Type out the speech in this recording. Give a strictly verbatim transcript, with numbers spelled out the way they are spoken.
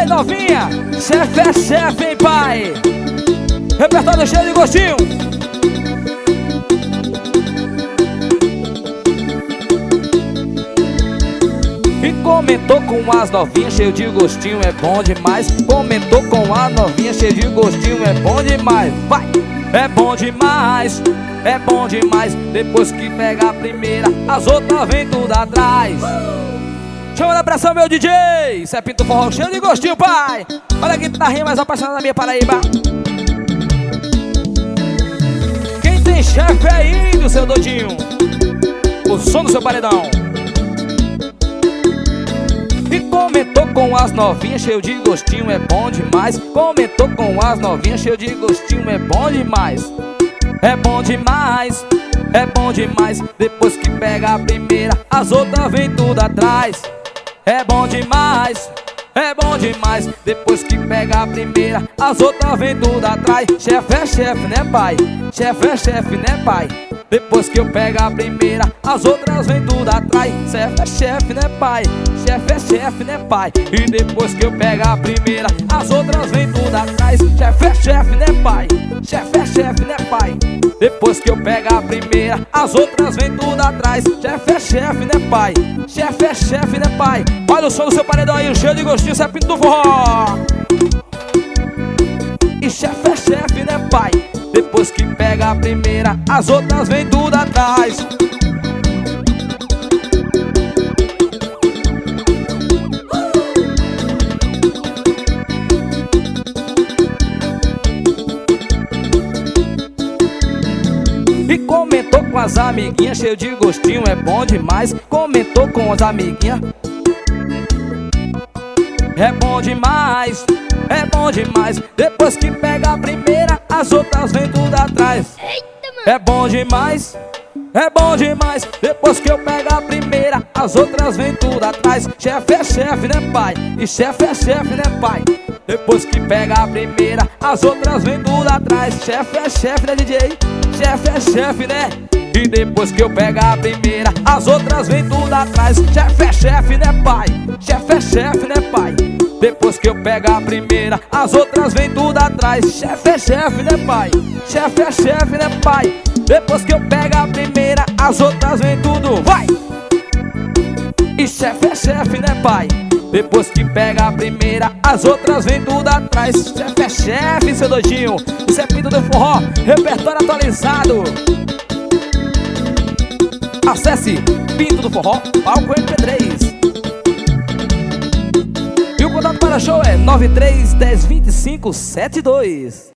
aí, novinha, chefe é chefe, hein, pai? Repertório cheio de gostinho. E comentou com as novinhas, cheio de gostinho, é bom demais. Comentou com as novinhas, cheio de gostinho, é bom demais. Vai! É bom demais, é bom demais. Depois que pega a primeira, as outras vem tudo atrás. Chama da pressão, meu D J. Isso é Pinto Forró, cheio de gostinho, pai. Olha a guitarrinha mais apaixonada da minha Paraíba. Quem tem chefe é índio, seu doidinho. O som do seu paredão. E comentou com as novinhas, cheio de gostinho, é bom demais. Comentou com as novinhas, cheio de gostinho, é bom demais. É bom demais, é bom demais. Depois que pega a primeira, as outras vem tudo atrás. É bom demais, é bom demais. Depois que pega a primeira, as outras vem tudo atrás. Chefe é chefe, né, pai? Chefe é chefe, né, pai? Depois que eu pego a primeira, as outras vem tudo atrás. Chefe é chefe, né, pai? Chefe é chefe, né, pai? E depois que eu pego a primeira, as outras vem tudo atrás. Chefe é chefe, né, pai? Chefe é chefe, né, pai? Depois que eu pego a primeira, as outras vem tudo atrás. Chefe é chefe, né, pai? Chefe é chefe, né, pai? Olha o som do seu paredão aí, cheio de gostinho, isso é Pinto do Forró. E chefe é chefe, né, pai? Depois que pega a primeira, as outras vem tudo atrás. E comentou com as amiguinhas, cheio de gostinho, é bom demais. Comentou com as amiguinhas, é bom demais, é bom demais. Depois que pega a primeira, as outras vem tudo atrás. É bom demais, é bom demais. Depois que eu pego a primeira, as outras vem tudo atrás. Chefe é chefe, né, pai? E chefe é chefe, né, pai? Depois que pega a primeira, as outras vem tudo atrás. Chefe é chefe, né, D J? Chefe é chefe, né? E depois que eu pego a primeira, as outras vem tudo atrás. Chefe é chefe, né, pai? Chefe é chefe, né, pai? Depois que eu pego a primeira, as outras vem tudo atrás. Chefe é chefe, né, pai? Chefe é chefe, né, pai? Depois que eu pego a primeira, as outras vem tudo, vai! E chefe é chefe, né, pai? Depois que pega a primeira, as outras vem tudo atrás. Chefe é chefe, seu doidinho. Isso é Pinto do Forró, repertório atualizado. Acesse Pinto do Forró, palco M P três. E o contato para show é nove três, dez, vinte e cinco, setenta e dois.